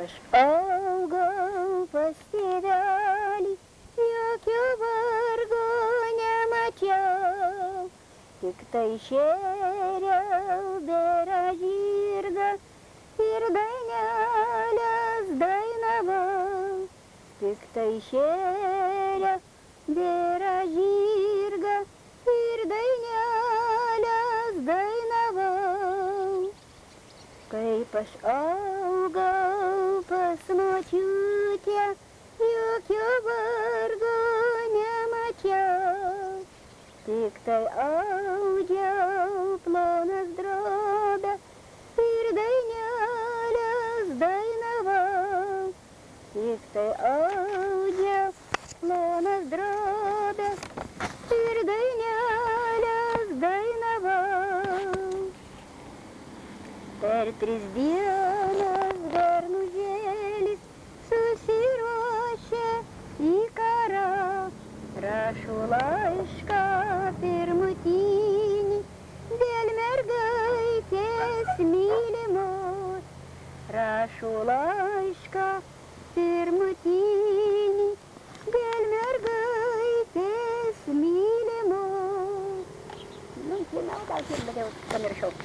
aš augau pas tėvelį, jokio vargo nemačiau, tik tai šėriau berą žirgą ir dainelės dainavau, tik tai šėriau berą žirgą ir dainelės dainavau. Kaip aš augau pas močiutę, jokio vargo nemačiau, tik tai audžiau plonas drobes ir dainelės dainavau, tik tai audžiau plonas drobes ir dainelės dainavau. Per 3 dienas bernužėlis susiruošė į karą, rašo laišką pirmutinį dėl mergaitės mylimos, rašo laišką pirmutinį